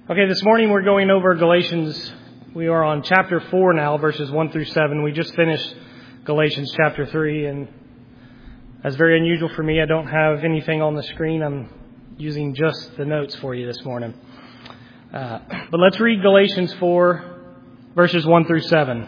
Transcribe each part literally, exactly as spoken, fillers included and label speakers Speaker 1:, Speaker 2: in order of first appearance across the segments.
Speaker 1: Okay, this morning we're going over Galatians. We are on chapter four now, verses one through seven. We just finished Galatians chapter three, and that's very unusual for me. I don't have anything on the screen. I'm using just the notes for you this morning. Uh, but let's read Galatians four, verses one through seven.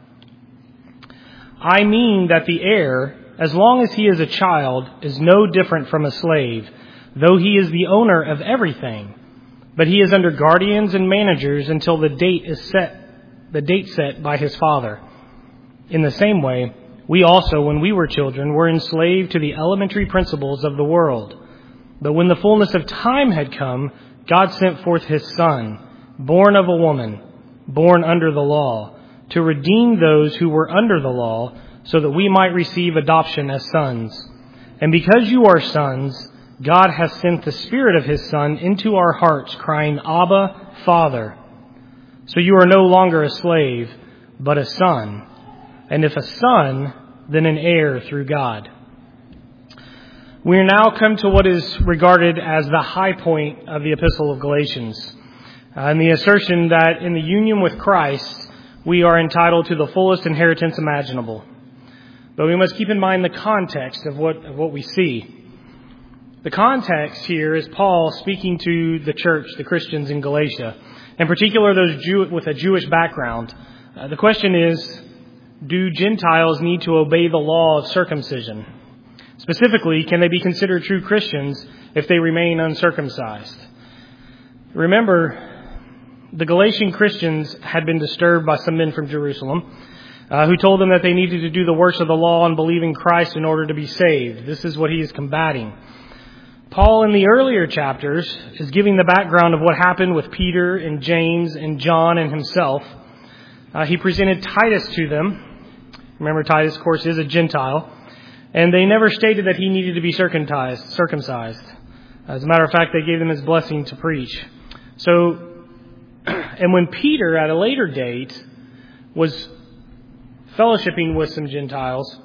Speaker 1: I mean that the heir, as long as he is a child, is no different from a slave, though he is the owner of everything. But he is under guardians and managers until the date is set, the date set by his father. In the same way, we also, when we were children, were enslaved to the elementary principles of the world. But when the fullness of time had come, God sent forth his Son, born of a woman, born under the law, to redeem those who were under the law, so that we might receive adoption as sons. And because you are sons, God has sent the Spirit of His Son into our hearts, crying, Abba, Father. So you are no longer a slave, but a son. And if a son, then an heir through God. We are now come to what is regarded as the high point of the Epistle of Galatians, uh, and the assertion that in the union with Christ, we are entitled to the fullest inheritance imaginable. But we must keep in mind the context of what, of what we see. The context here is Paul speaking to the church, the Christians in Galatia, in particular those Jew, with a Jewish background. Uh, the question is, do Gentiles need to obey the law of circumcision? Specifically, can they be considered true Christians if they remain uncircumcised? Remember, the Galatian Christians had been disturbed by some men from Jerusalem uh, who told them that they needed to do the works of the law and believe in Christ in order to be saved. This is what he is combating. Paul, in the earlier chapters, is giving the background of what happened with Peter and James and John and himself. Uh, he presented Titus to them. Remember, Titus, of course, is a Gentile. And they never stated that he needed to be circumcised. circumcised. As a matter of fact, they gave them his blessing to preach. So, and when Peter, at a later date, was fellowshipping with some Gentiles,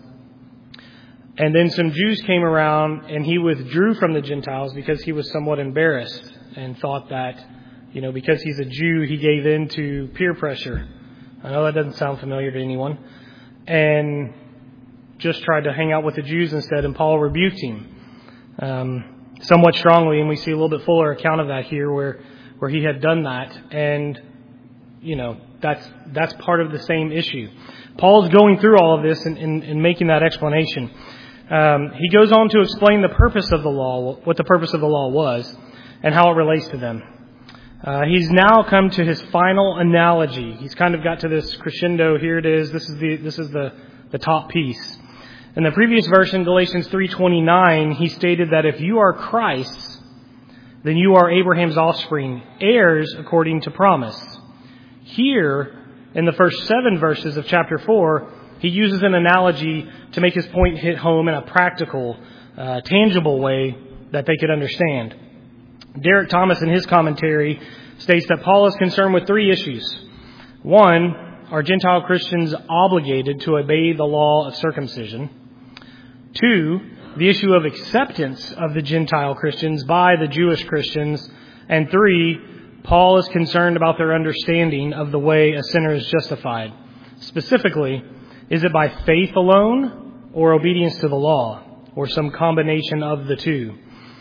Speaker 1: and then some Jews came around and he withdrew from the Gentiles because he was somewhat embarrassed and thought that, you know, because he's a Jew, he gave in to peer pressure. I know that doesn't sound familiar to anyone. And just tried to hang out with the Jews instead, and Paul rebuked him um, somewhat strongly. And we see a little bit fuller account of that here where, where he had done that. And, you know, that's, that's part of the same issue. Paul's going through all of this and, and, and making that explanation. Um, he goes on to explain the purpose of the law, what the purpose of the law was, and how it relates to them. Uh, he's now come to his final analogy. He's kind of got to this crescendo. Here it is. This is the this is the, the top piece. In the previous verse in Galatians three twenty-nine, he stated that if you are Christ's, then you are Abraham's offspring, heirs according to promise. Here, in the first seven verses of chapter four, he uses an analogy to make his point hit home in a practical, uh, tangible way that they could understand. Derek Thomas, in his commentary, states that Paul is concerned with three issues. One, are Gentile Christians obligated to obey the law of circumcision? Two, the issue of acceptance of the Gentile Christians by the Jewish Christians. And three, Paul is concerned about their understanding of the way a sinner is justified. Specifically, is it by faith alone or obedience to the law, or some combination of the two?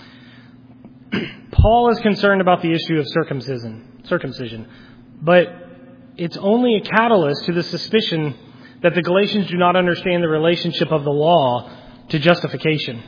Speaker 1: Paul is concerned about the issue of circumcision, circumcision, but it's only a catalyst to the suspicion that the Galatians do not understand the relationship of the law to justification.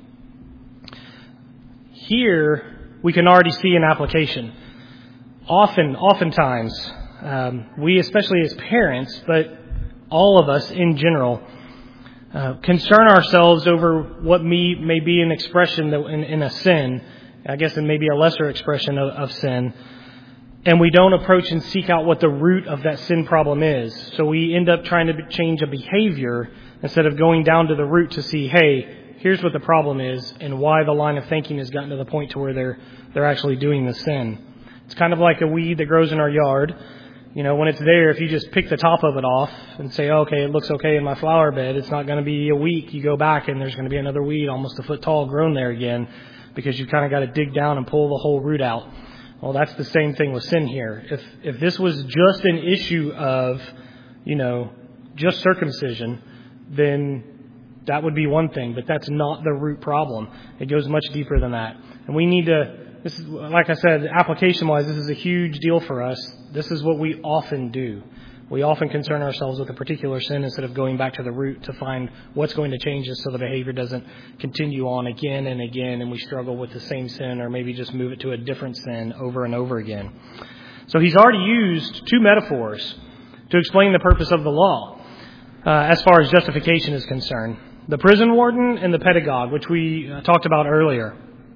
Speaker 1: Here, we can already see an application. Often, oftentimes, um, we, especially as parents, but all of us in general, uh, concern ourselves over what may, may be an expression that in, in a sin, I guess it may be a lesser expression of, of sin, and we don't approach and seek out what the root of that sin problem is. So we end up trying to change a behavior instead of going down to the root to see, hey, here's what the problem is and why the line of thinking has gotten to the point to where they're they're actually doing the sin. It's kind of like a weed that grows in our yard. You know, when it's there, if you just pick the top of it off and say, okay, it looks okay in my flower bed, it's not going to be a week. You go back and there's going to be another weed almost a foot tall grown there again because you kind of got to dig down and pull the whole root out. Well, that's the same thing with sin here. If if this was just an issue of, you know, just circumcision, then that would be one thing, but that's not the root problem. It goes much deeper than that. And we need to, this is, like I said, application-wise, this is a huge deal for us. This is what we often do. We often concern ourselves with a particular sin instead of going back to the root to find what's going to change us so the behavior doesn't continue on again and again and we struggle with the same sin or maybe just move it to a different sin over and over again. So he's already used two metaphors to explain the purpose of the law uh, as far as justification is concerned. The prison warden and the pedagogue, which we uh, talked about earlier.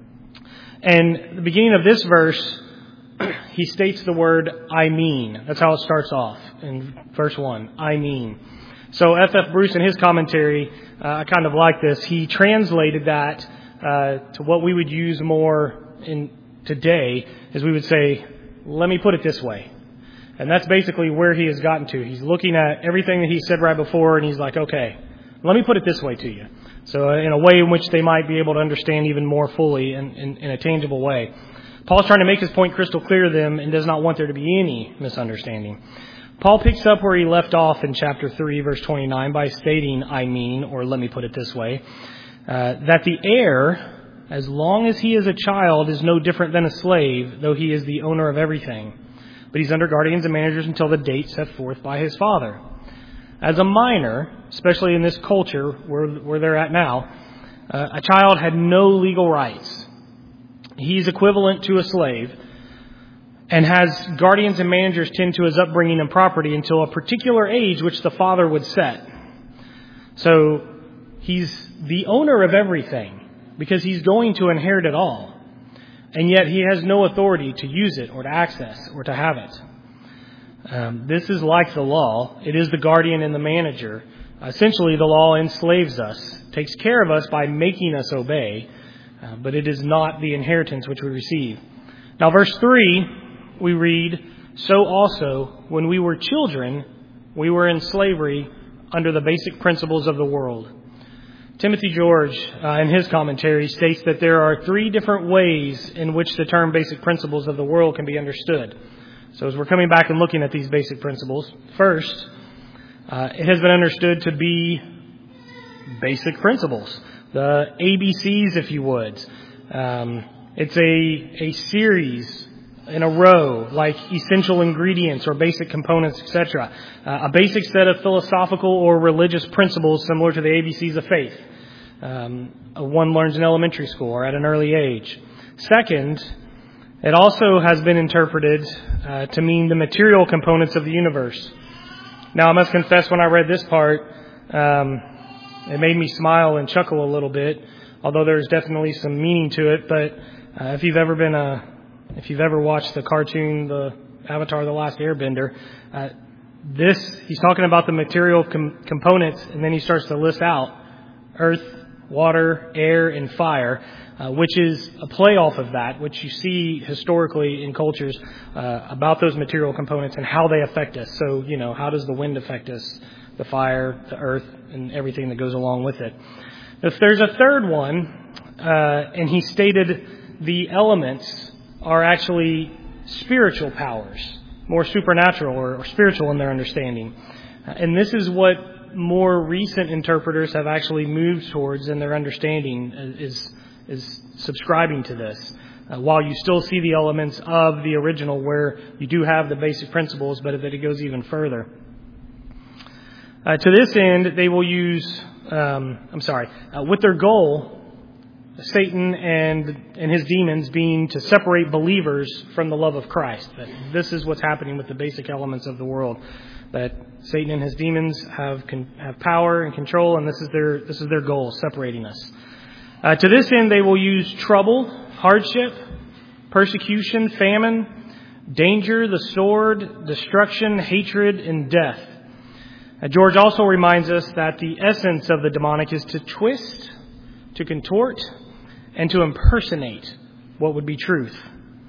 Speaker 1: And at the beginning of this verse, he states the word, I mean. That's how it starts off in verse one, I mean. So F F Bruce in his commentary, uh, I kind of like this. He translated that uh, to what we would use more in today, is we would say, let me put it this way. And that's basically where he has gotten to. He's looking at everything that he said right before, and he's like, okay, let me put it this way to you. So in a way in which they might be able to understand even more fully in, in, in a tangible way. Paul's trying to make his point crystal clear to them and does not want there to be any misunderstanding. Paul picks up where he left off in chapter three, verse twenty-nine, by stating, I mean, or let me put it this way, uh, that the heir, as long as he is a child, is no different than a slave, though he is the owner of everything. But he's under guardians and managers until the date set forth by his father. As a minor, especially in this culture where, where they're at now, uh, a child had no legal rights. He's equivalent to a slave and has guardians and managers tend to his upbringing and property until a particular age which the father would set. So he's the owner of everything because he's going to inherit it all. And yet he has no authority to use it or to access or to have it. Um, this is like the law. It is the guardian and the manager. Essentially, the law enslaves us, takes care of us by making us obey, uh, but it is not the inheritance which we receive. Now, verse three, we read, so also, when we were children, we were in slavery under the basic principles of the world. Timothy George, uh, in his commentary, states that there are three different ways in which the term basic principles of the world can be understood. So as we're coming back and looking at these basic principles, first, uh, it has been understood to be basic principles, the A B Cs, if you would. Um, it's a a series in a row, like essential ingredients or basic components, et cetera. Uh, a basic set of philosophical or religious principles similar to the A B Cs of faith. Um, one learns in elementary school or at an early age. Second, it also has been interpreted uh, to mean the material components of the universe. Now, I must confess, when I read this part, um, it made me smile and chuckle a little bit, although there's definitely some meaning to it. But uh, if you've ever been a, if you've ever watched the cartoon, the Avatar: The Last Airbender, uh, this he's talking about the material com- components, and then he starts to list out earth, water, air, and fire. Uh, which is a play off of that, which you see historically in cultures uh, about those material components and how they affect us. So, you know, how does the wind affect us, the fire, the earth, and everything that goes along with it. If there's a third one, uh, and he stated the elements are actually spiritual powers, more supernatural or, or spiritual in their understanding. Uh, and this is what more recent interpreters have actually moved towards in their understanding is is subscribing to this. Uh, while you still see the elements of the original where you do have the basic principles, but that it goes even further. Uh, to this end, they will use, um, I'm sorry, uh, with their goal, Satan and and his demons being to separate believers from the love of Christ. That this is what's happening with the basic elements of the world. That Satan and his demons have con- have power and control, and this is their this is their goal, separating us. Uh, to this end, they will use trouble, hardship, persecution, famine, danger, the sword, destruction, hatred, and death. Uh, George also reminds us that the essence of the demonic is to twist, to contort, and to impersonate what would be truth.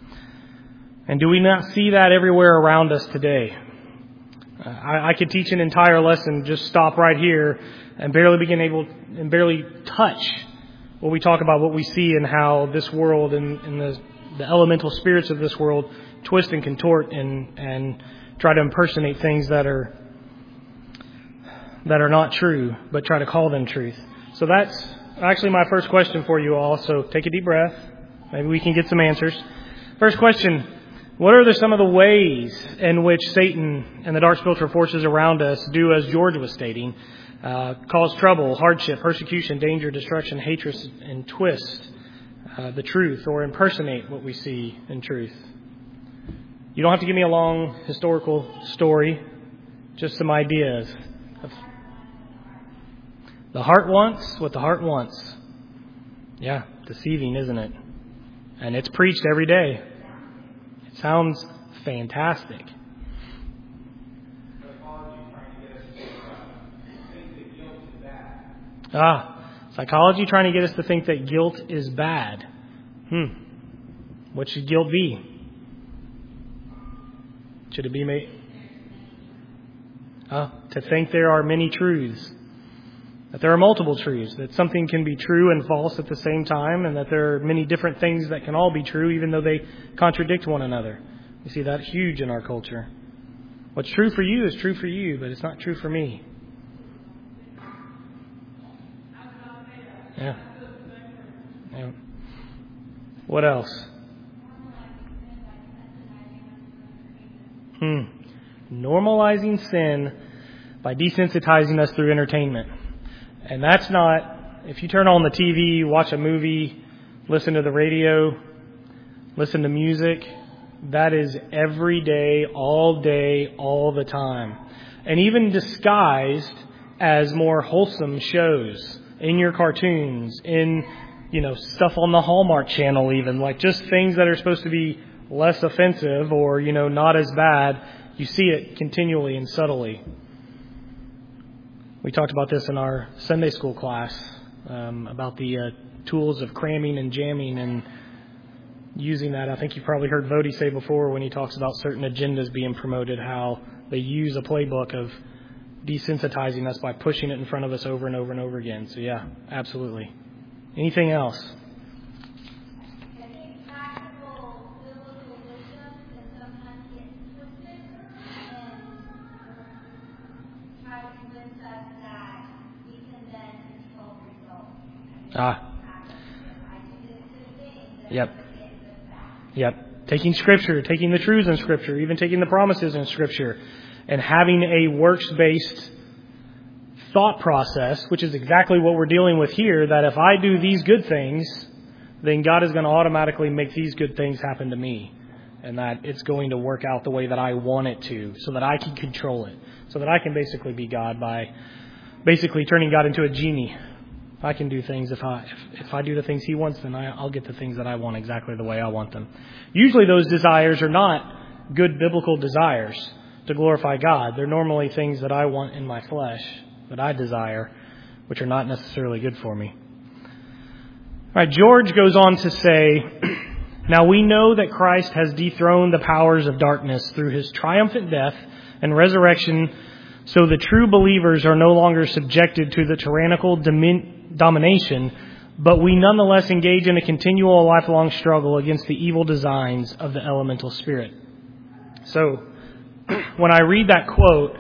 Speaker 1: And do we not see that everywhere around us today? Uh, I, I could teach an entire lesson, just stop right here, and barely begin able and barely touch what we talk about, what we see and how this world and, and the, the elemental spirits of this world twist and contort and, and try to impersonate things that are that are not true, but try to call them truth. So that's actually my first question for you all. So take a deep breath. Maybe we can get some answers. First question, what are the, some of the ways in which Satan and the dark spiritual forces around us do, as George was stating, uh, cause trouble, hardship, persecution, danger, destruction, hatred, and twist uh, the truth or impersonate what we see in truth? You don't have to give me a long historical story, just some ideas. The heart wants what the heart wants. Yeah, deceiving, isn't it? And it's preached every day. It sounds fantastic. Ah, psychology trying to get us to think that guilt is bad. Hmm. What should guilt be? Should it be made? Uh, to think there are many truths. That there are multiple truths, that something can be true and false at the same time, and that there are many different things that can all be true even though they contradict one another. We see that huge in our culture. What's true for you is true for you, but it's not true for me. Yeah. Yeah. What else? Hmm. Normalizing sin by desensitizing us through entertainment. And that's not, if you turn on the T V, watch a movie, listen to the radio, listen to music, that is every day, all day, all the time. And even disguised as more wholesome shows in your cartoons, in, you know, stuff on the Hallmark Channel even, like just things that are supposed to be less offensive or, you know, not as bad. You see it continually and subtly. We talked about this in our Sunday school class, um, about the uh, tools of cramming and jamming and using that. I think you've probably heard Vody say before when he talks about certain agendas being promoted, how they use a playbook of desensitizing us by pushing it in front of us over and over and over again. So yeah, absolutely. Anything else? Ah. Yep. Yep. Taking Scripture, taking the truths in Scripture, even taking the promises in Scripture, and having a works-based thought process, which is exactly what we're dealing with here, that if I do these good things, then God is going to automatically make these good things happen to me. And that it's going to work out the way that I want it to, so that I can control it. So that I can basically be God by basically turning God into a genie. I can do things if I if, if I do the things He wants, then I, I'll get the things that I want exactly the way I want them. Usually those desires are not good biblical desires to glorify God. They're normally things that I want in my flesh, that I desire, which are not necessarily good for me. All right, George goes on to say, now we know that Christ has dethroned the powers of darkness through His triumphant death and resurrection, so the true believers are no longer subjected to the tyrannical domin- domination, but we nonetheless engage in a continual lifelong struggle against the evil designs of the elemental spirit. So, when I read that quote,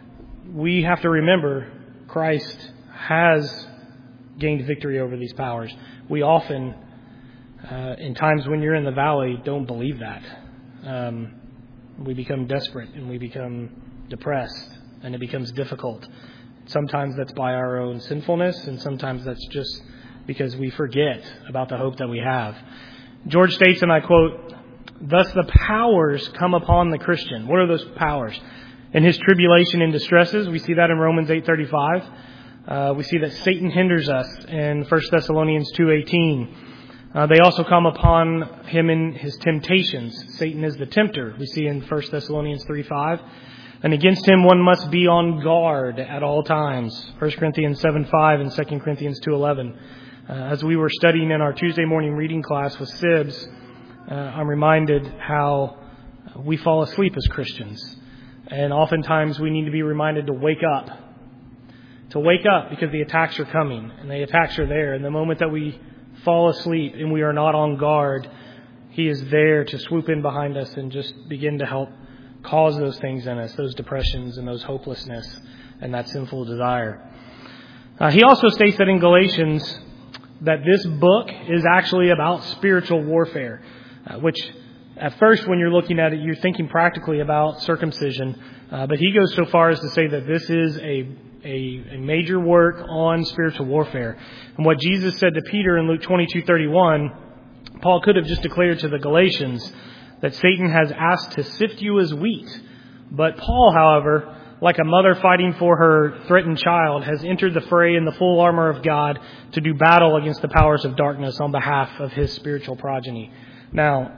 Speaker 1: we have to remember Christ has gained victory over these powers. We often, uh, in times when you're in the valley, don't believe that. Um, we become desperate and we become depressed, and it becomes difficult. Sometimes that's by our own sinfulness, and sometimes that's just because we forget about the hope that we have. George states, and I quote, thus the powers come upon the Christian. What are those powers? In his tribulation and distresses, we see that in Romans eight thirty-five. Uh, we see that Satan hinders us in First Thessalonians two eighteen. Uh, they also come upon him in his temptations. Satan is the tempter, we see in First Thessalonians three five. And against him one must be on guard at all times. First Corinthians seven five and Second Corinthians two eleven. Uh, as we were studying in our Tuesday morning reading class with Sibs, uh, I'm reminded how we fall asleep as Christians. And oftentimes we need to be reminded to wake up. To wake up because the attacks are coming and the attacks are there. And the moment that we fall asleep and we are not on guard, He is there to swoop in behind us and just begin to help cause those things in us, those depressions and those hopelessness and that sinful desire. Uh, he also states that in Galatians that this book is actually about spiritual warfare, uh, which at first when you're looking at it, you're thinking practically about circumcision. Uh, but he goes so far as to say that this is a, a, a major work on spiritual warfare. And what Jesus said to Peter in Luke twenty-two thirty-one, Paul could have just declared to the Galatians that Satan has asked to sift you as wheat. But Paul, however, like a mother fighting for her threatened child, has entered the fray in the full armor of God to do battle against the powers of darkness on behalf of his spiritual progeny. Now,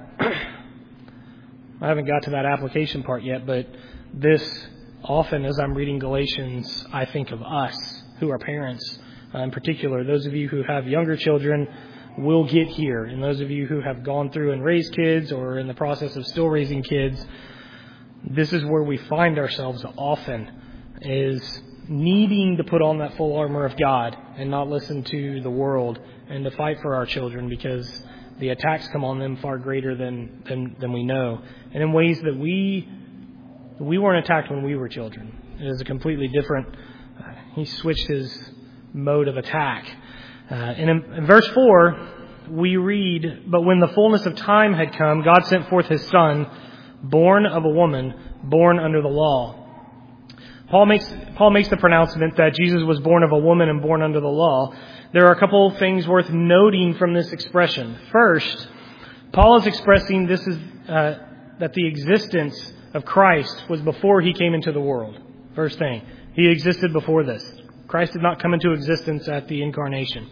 Speaker 1: I haven't got to that application part yet, but this often, as I'm reading Galatians, I think of us who are parents. Uh, in particular, those of you who have younger children will get here. And those of you who have gone through and raised kids or are in the process of still raising kids, this is where we find ourselves often, is needing to put on that full armor of God and not listen to the world and to fight for our children, because the attacks come on them far greater than, than, than we know. And in ways that we we weren't attacked when we were children. It is a completely different, uh, he switched his mode of attack. Uh, and in, in verse four, we read, "But when the fullness of time had come, God sent forth his Son, born of a woman, born under the law." Paul makes Paul makes the pronouncement that Jesus was born of a woman and born under the law. There are a couple of things worth noting from this expression. First, Paul is expressing this is uh, that the existence of Christ was before he came into the world. First thing, he existed before this. Christ did not come into existence at the incarnation.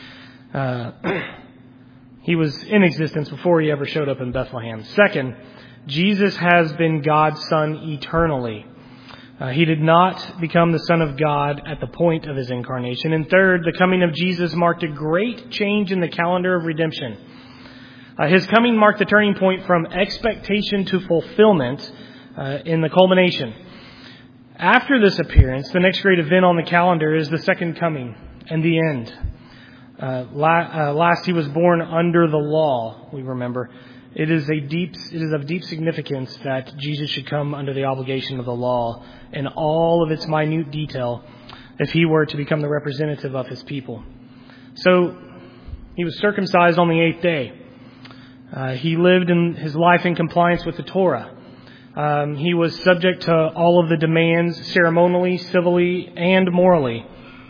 Speaker 1: Uh, he was in existence before he ever showed up in Bethlehem. Second, Jesus has been God's Son eternally. Uh, he did not become the Son of God at the point of his incarnation. And third, the coming of Jesus marked a great change in the calendar of redemption. Uh, his coming marked the turning point from expectation to fulfillment uh, in the culmination. After this appearance, the next great event on the calendar is the second coming and the end. Uh, la- uh, last, he was born under the law, we remember. It is a deep, it is of deep significance that Jesus should come under the obligation of the law in all of its minute detail if he were to become the representative of his people. So, he was circumcised on the eighth day. Uh, he lived in his life in compliance with the Torah. Um, he was subject to all of the demands ceremonially, civilly, and morally.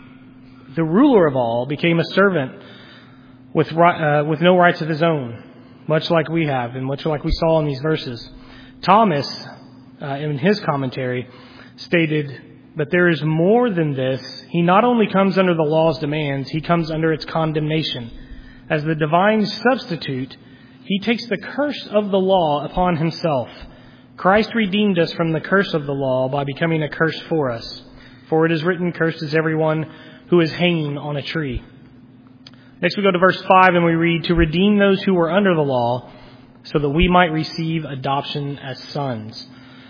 Speaker 1: The ruler of all became a servant with uh, with no rights of his own, much like we have and much like we saw in these verses. Thomas, uh, in his commentary, stated, "But there is more than this. He not only comes under the law's demands, he comes under its condemnation. As the divine substitute, he takes the curse of the law upon himself. Christ redeemed us from the curse of the law by becoming a curse for us. For it is written, 'Cursed is everyone who is hanging on a tree.'" Next we go to verse five and we read, "To redeem those who were under the law, so that we might receive adoption as sons."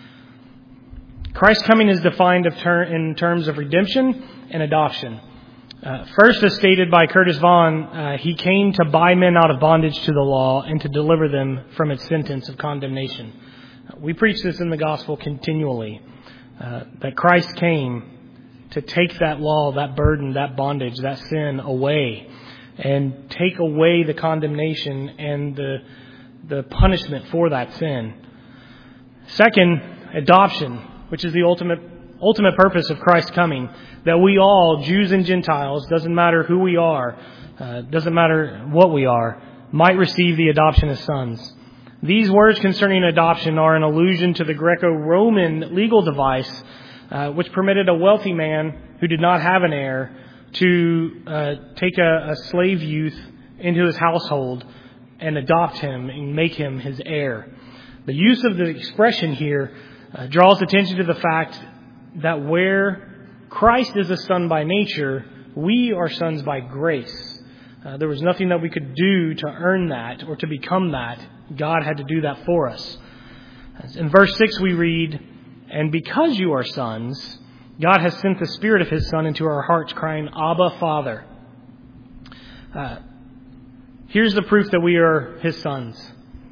Speaker 1: Christ's coming is defined of ter- in terms of redemption and adoption. Uh, first, as stated by Curtis Vaughan, uh, he came to buy men out of bondage to the law and to deliver them from its sentence of condemnation. Uh, we preach this in the gospel continually, uh, that Christ came to take that law, that burden, that bondage, that sin away, and take away the condemnation and the the punishment for that sin. Second, adoption, which is the ultimate ultimate purpose of Christ's coming, that we all, Jews and Gentiles, doesn't matter who we are, uh, doesn't matter what we are, might receive the adoption as sons. These words concerning adoption are an allusion to the Greco-Roman legal device uh, which permitted a wealthy man who did not have an heir to uh, take a, a slave youth into his household and adopt him and make him his heir. The use of the expression here uh, draws attention to the fact that where Christ is a son by nature, we are sons by grace. Uh, there was nothing that we could do to earn that or to become that. God had to do that for us. In verse six we read, "And because you are sons, God has sent the Spirit of His Son into our hearts, crying, 'Abba, Father.'" Uh, here's the proof that we are His sons.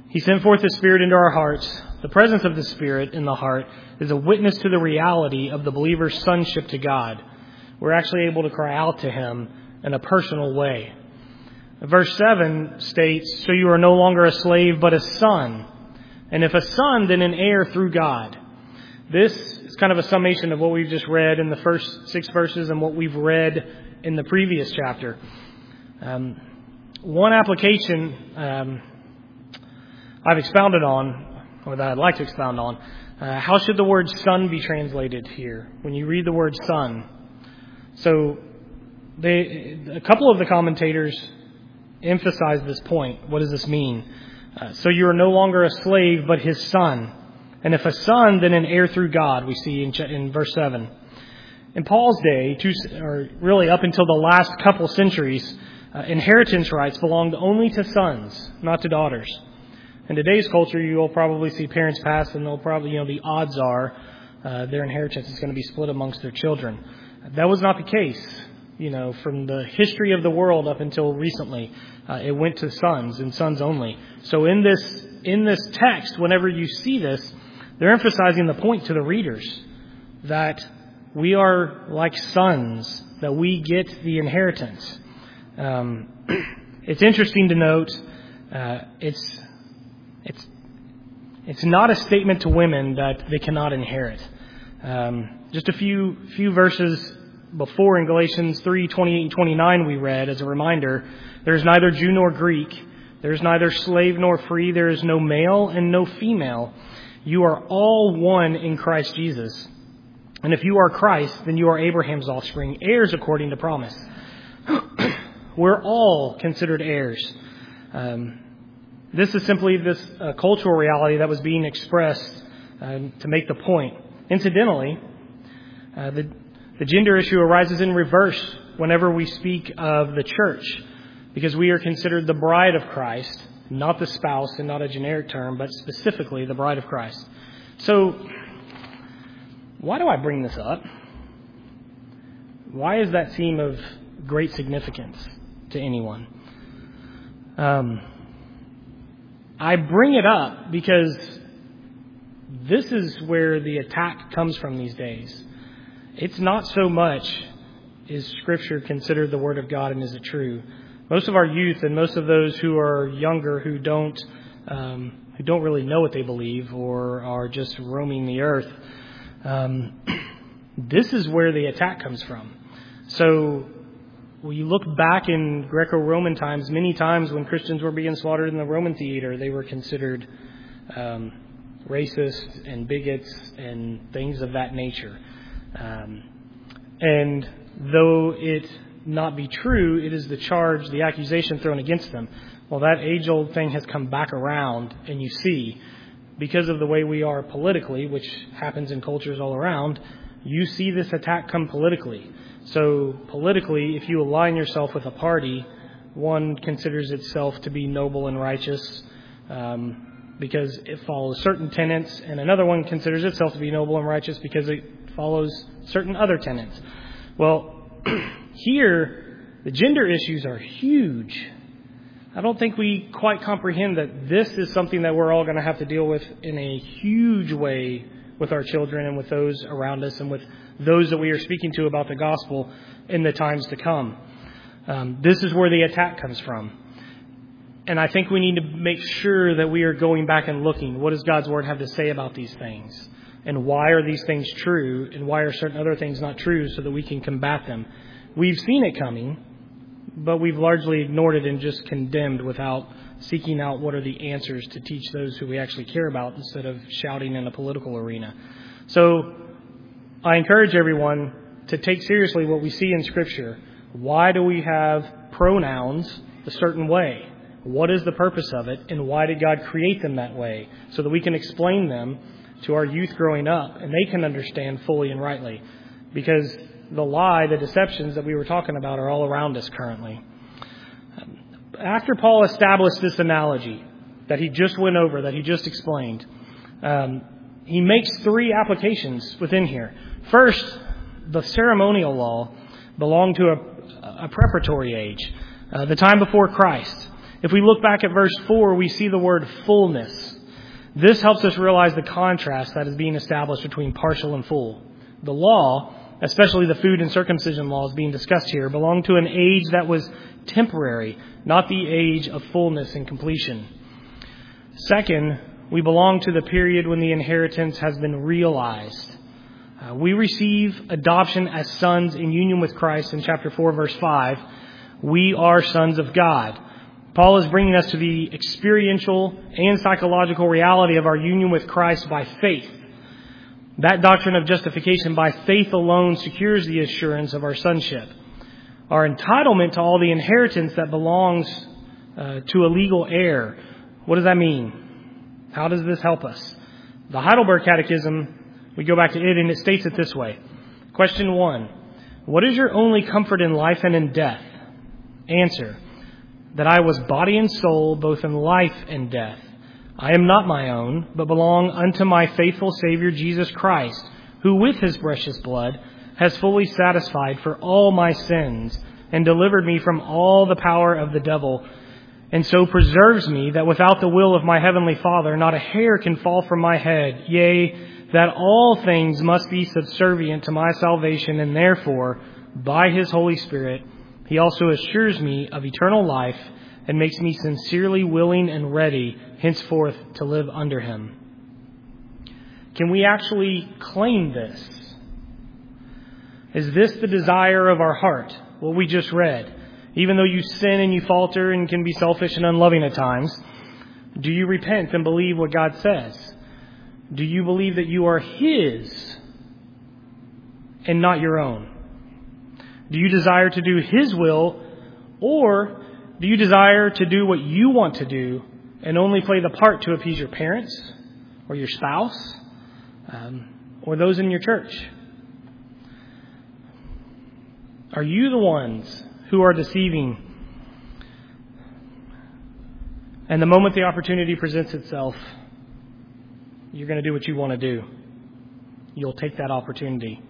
Speaker 1: He sent forth His Spirit into our hearts. The presence of the Spirit in the heart is a witness to the reality of the believer's sonship to God. We're actually able to cry out to Him in a personal way. Verse seven states, "So you are no longer a slave, but a son. And if a son, then an heir through God." This is kind of a summation of what we've just read in the first six verses and what we've read in the previous chapter. Um, one application um, I've expounded on, or that I'd like to expound on, uh, how should the word son be translated here when you read the word son? So they, a couple of the commentators emphasize this point. What does this mean? Uh, so you are no longer a slave, but his son. And if a son, then an heir through God, we see in, in verse seven. In Paul's day, two, or really up until the last couple centuries, uh, inheritance rights belonged only to sons, not to daughters. In today's culture, you will probably see parents pass, and they'll probably, you know, the odds are uh, their inheritance is going to be split amongst their children. That was not the case. You know, from the history of the world up until recently, uh, it went to sons and sons only. So in this in this text, whenever you see this, they're emphasizing the point to the readers that we are like sons, that we get the inheritance. Um, it's interesting to note uh, it's it's it's not a statement to women that they cannot inherit. Um, just a few few verses before, in Galatians three twenty-eight and twenty-nine, we read as a reminder, "There is neither Jew nor Greek, there is neither slave nor free, there is no male and no female. You are all one in Christ Jesus. And if you are Christ, then you are Abraham's offspring, heirs according to promise." We're all considered heirs. Um, this is simply this uh, cultural reality that was being expressed uh, to make the point. Incidentally, uh, the The gender issue arises in reverse whenever we speak of the church, because we are considered the bride of Christ, not the spouse, and not a generic term, but specifically the bride of Christ. So, why do I bring this up? Why does that seem of great significance to anyone? Um, I bring it up because this is where the attack comes from these days. It's not so much, is Scripture considered the Word of God and is it true? Most of our youth and most of those who are younger who don't um, who don't really know what they believe or are just roaming the earth, um, this is where the attack comes from. So when you look back in Greco-Roman times, many times when Christians were being slaughtered in the Roman theater, they were considered um, racist and bigots and things of that nature. Um, and though it not be true, it is the charge, the accusation thrown against them. Well, that age-old thing has come back around, and you see, because of the way we are politically, which happens in cultures all around, you see this attack come politically. So politically, if you align yourself with a party, one considers itself to be noble and righteous um, because it follows certain tenets, and another one considers itself to be noble and righteous because it follows certain other tenets. Well, here, the gender issues are huge. I don't think we quite comprehend that this is something that we're all going to have to deal with in a huge way with our children and with those around us and with those that we are speaking to about the gospel in the times to come. Um, this is where the attack comes from. And I think we need to make sure that we are going back and looking. What does God's Word have to say about these things? And why are these things true? And why are certain other things not true so that we can combat them? We've seen it coming, but we've largely ignored it and just condemned without seeking out what are the answers to teach those who we actually care about instead of shouting in a political arena. So I encourage everyone to take seriously what we see in Scripture. Why do we have pronouns a certain way? What is the purpose of it? And why did God create them that way? So that we can explain them to our youth growing up and they can understand fully and rightly. Because the lie, the deceptions that we were talking about are all around us currently. After Paul established this analogy that he just went over, that he just explained, um, he makes three applications within here. First, the ceremonial law belonged to a, a preparatory age, uh, the time before Christ. If we look back at verse four, we see the word fullness. This helps us realize the contrast that is being established between partial and full. The law, especially the food and circumcision laws being discussed here, belonged to an age that was temporary, not the age of fullness and completion. Second, we belong to the period when the inheritance has been realized. Uh, we receive adoption as sons in union with Christ in chapter four, verse five. We are sons of God. Paul is bringing us to the experiential and psychological reality of our union with Christ by faith. That doctrine of justification by faith alone secures the assurance of our sonship. Our entitlement to all the inheritance that belongs uh, to a legal heir. What does that mean? How does this help us? The Heidelberg Catechism, we go back to it and it states it this way. Question one, what is your only comfort in life and in death? Answer, that I was body and soul both in life and death. I am not my own, but belong unto my faithful Savior Jesus Christ, who with his precious blood has fully satisfied for all my sins and delivered me from all the power of the devil, and so preserves me that without the will of my heavenly Father not a hair can fall from my head, yea, that all things must be subservient to my salvation, and therefore, by his Holy Spirit, he also assures me of eternal life and makes me sincerely willing and ready henceforth to live under him. Can we actually claim this? Is this the desire of our heart? What we just read. Even though you sin and you falter and can be selfish and unloving at times, do you repent and believe what God says? Do you believe that you are his and not your own? Do you desire to do his will, or do you desire to do what you want to do and only play the part to appease your parents or your spouse um, or those in your church? Are you the ones who are deceiving? And the moment the opportunity presents itself, you're going to do what you want to do. You'll take that opportunity.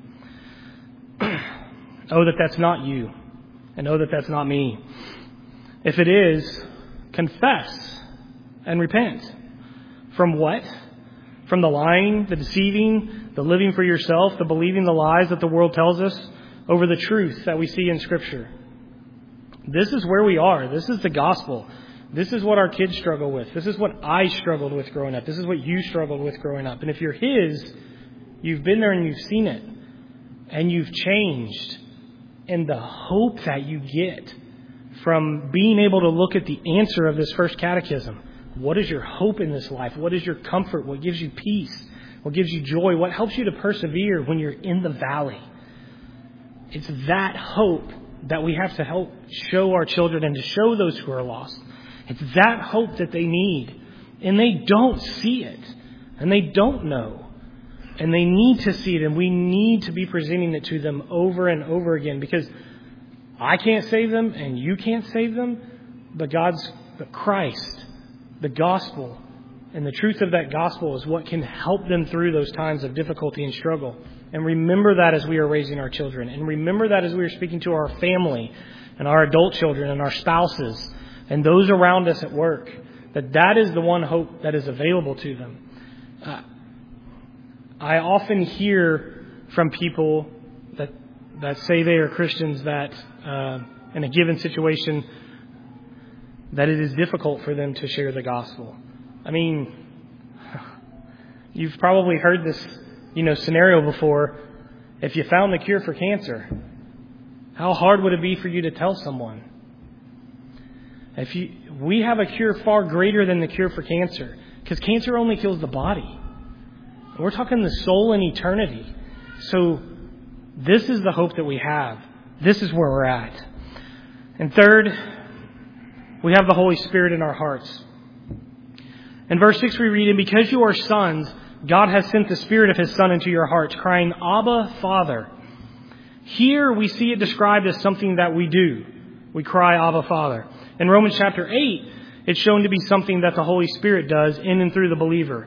Speaker 1: Oh, that that's not you. And oh, that that's not me. If it is, confess and repent. From what? From the lying, the deceiving, the living for yourself, the believing the lies that the world tells us over the truth that we see in Scripture. This is where we are. This is the gospel. This is what our kids struggle with. This is what I struggled with growing up. This is what you struggled with growing up. And if you're his, you've been there and you've seen it. And you've changed. And the hope that you get from being able to look at the answer of this first catechism. What is your hope in this life? What is your comfort? What gives you peace? What gives you joy? What helps you to persevere when you're in the valley? It's that hope that we have to help show our children and to show those who are lost. It's that hope that they need. And they don't see it. And they don't know. And they need to see it, and we need to be presenting it to them over and over again, because I can't save them and you can't save them, but God's, but Christ, the gospel, and the truth of that gospel is what can help them through those times of difficulty and struggle. And remember that as we are raising our children, and remember that as we are speaking to our family and our adult children and our spouses and those around us at work, that that is the one hope that is available to them. Uh, I often hear from people that that say they are Christians that uh, in a given situation that it is difficult for them to share the gospel. I mean, you've probably heard this, you know, scenario before. If you found the cure for cancer, how hard would it be for you to tell someone? If you, we have a cure far greater than the cure for cancer, because cancer only kills the body. We're talking the soul and eternity. So this is the hope that we have. This is where we're at. And third, we have the Holy Spirit in our hearts. In verse six we read, and because you are sons, God has sent the Spirit of His Son into your hearts, crying, Abba, Father. Here we see it described as something that we do. We cry, Abba, Father. In Romans chapter eight, it's shown to be something that the Holy Spirit does in and through the believer.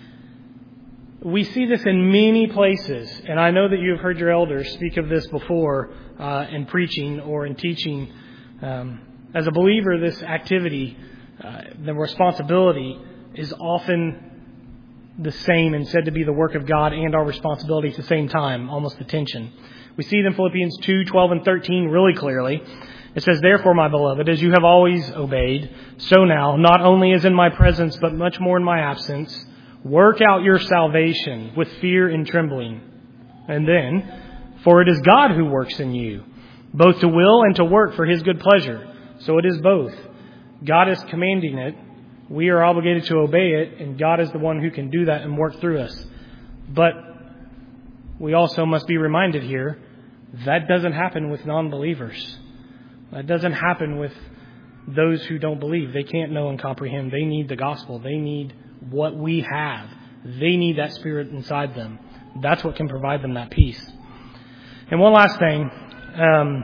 Speaker 1: We see this in many places, and I know that you have heard your elders speak of this before uh, in preaching or in teaching. Um, As a believer, this activity, uh, the responsibility, is often the same and said to be the work of God and our responsibility at the same time, almost the tension. We see it in Philippians two, twelve, and thirteen really clearly. It says, "Therefore, my beloved, as you have always obeyed, so now, not only as in my presence, but much more in my absence, work out your salvation with fear and trembling." And then, "For it is God who works in you, both to will and to work for His good pleasure." So it is both. God is commanding it. We are obligated to obey it, and God is the one who can do that and work through us. But we also must be reminded here, that doesn't happen with non-believers. That doesn't happen with those who don't believe. They can't know and comprehend. They need the gospel. They need what we have. They need that Spirit inside them. That's what can provide them that peace. And one last thing. Um,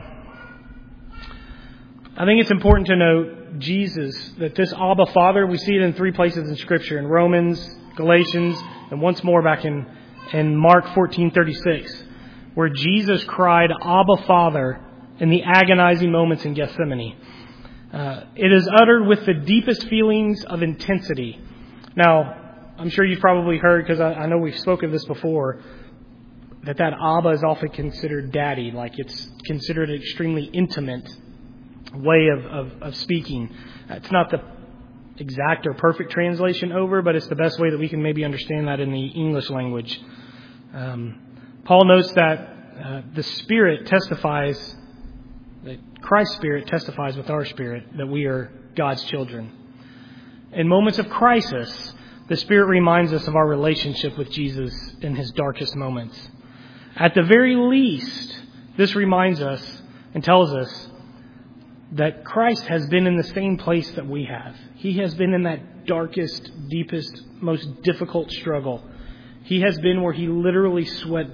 Speaker 1: I think it's important to note Jesus, that this Abba Father, we see it in three places in Scripture, in Romans, Galatians, and once more back in, in Mark fourteen thirty-six, where Jesus cried, "Abba Father," in the agonizing moments in Gethsemane. Uh, it is uttered with the deepest feelings of intensity. Now, I'm sure you've probably heard, because I, I know we've spoken of this before, that that Abba is often considered daddy, like it's considered an extremely intimate way of, of, of speaking. It's not the exact or perfect translation over, but it's the best way that we can maybe understand that in the English language. Um, Paul notes that uh, the Spirit testifies, that Christ's Spirit testifies with our spirit that we are God's children. In moments of crisis, the Spirit reminds us of our relationship with Jesus in His darkest moments. At the very least, this reminds us and tells us that Christ has been in the same place that we have. He has been in that darkest, deepest, most difficult struggle. He has been where He literally sweat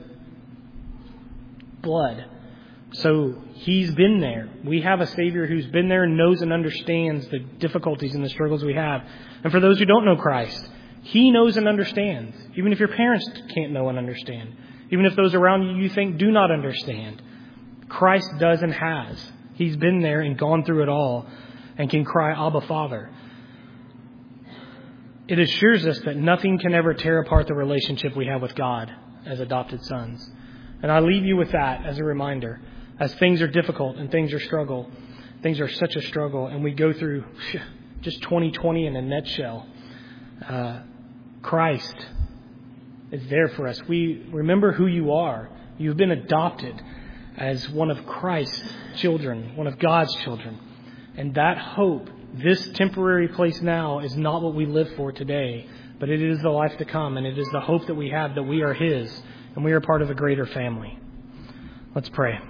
Speaker 1: blood. So He's been there. We have a Savior who's been there and knows and understands the difficulties and the struggles we have. And for those who don't know Christ, He knows and understands. Even if your parents can't know and understand. Even if those around you you think do not understand. Christ does and has. He's been there and gone through it all and can cry, "Abba, Father." It assures us that nothing can ever tear apart the relationship we have with God as adopted sons. And I leave you with that as a reminder. As things are difficult and things are struggle, things are such a struggle, and we go through just twenty twenty in a nutshell. Uh, Christ is there for us. We remember who you are. You've been adopted as one of Christ's children, one of God's children. And that hope, this temporary place now, is not what we live for today, but it is the life to come, and it is the hope that we have that we are His, and we are part of a greater family. Let's pray.